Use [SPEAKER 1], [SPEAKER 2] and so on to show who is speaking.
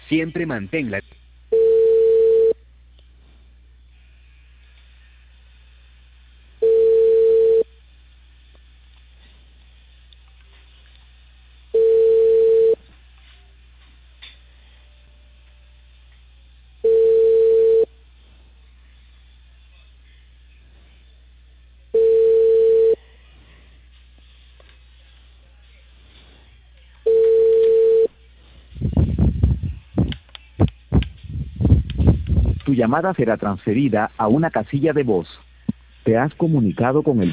[SPEAKER 1] Siempre manténla.
[SPEAKER 2] Tu llamada será transferida a una casilla de voz. Te has comunicado con el